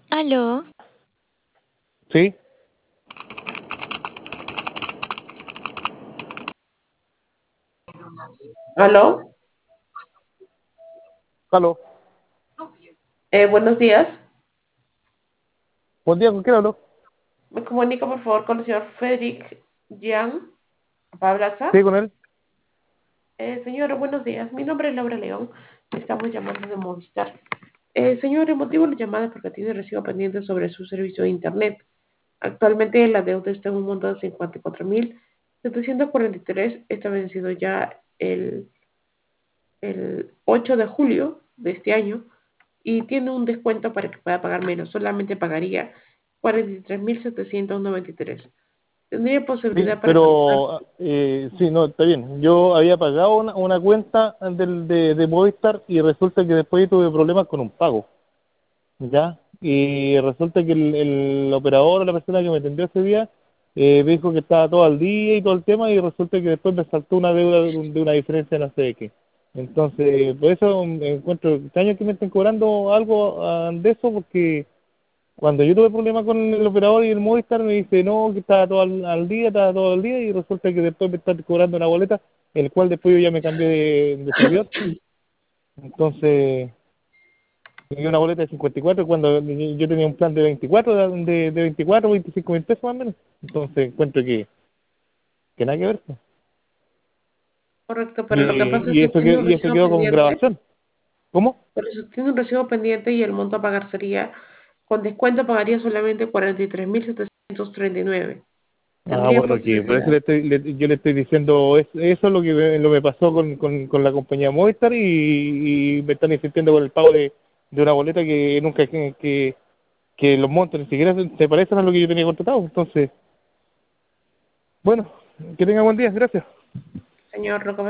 Aló, Sí, Aló, aló. buenos días. Buen día, ¿con quién hablo? Me comunico por favor con el señor Frederick Jean Pablaza. Sí, con él. Señor, buenos días. Mi nombre es Laura León. Estamos llamando de Movistar. Señor, el motivo de la llamada es porque tiene recibo pendiente sobre su servicio de Internet. Actualmente la deuda está en un monto de 54.743. Está vencido ya el 8 de julio de este año y tiene un descuento para que pueda pagar menos. Solamente pagaría 43.793. Tendría Sí, posibilidad para cancelar. pero sí, no, está bien. Yo había pagado una cuenta de Movistar y resulta que después tuve problemas con un pago, ¿ya? Y resulta que el operador o la persona que me atendió ese día me dijo que estaba todo al día y todo el tema y resulta que después me saltó una deuda de una diferencia no sé de qué. Entonces, por eso me encuentro extraño que me estén cobrando algo de eso porque cuando yo tuve problemas con el operador y el Movistar me dice no, que estaba todo al día, estaba todo al día y resulta que después me están cobrando una boleta, el cual después yo ya me cambié de servidor. Entonces, me dio una boleta de 54 cuando yo tenía un plan de 24, de 24, 25 mil pesos más o menos. Entonces encuentro que nada que ver, pues. Correcto, pero lo que pasa es Y que tiene un y eso recibo quedó con pendiente. grabación. ¿Cómo? Por eso tiene un recibo pendiente y el monto a pagar sería, con descuento pagaría solamente 43.739. Ah, Tendría bueno, que por eso posibilidad. yo le estoy diciendo, eso es lo me pasó con la compañía Movistar y me están insistiendo con el pago de una boleta que nunca, que los montos ni siquiera se parecen a lo que yo tenía contratado. Entonces, bueno, que tenga buen día, gracias. Señor, lo que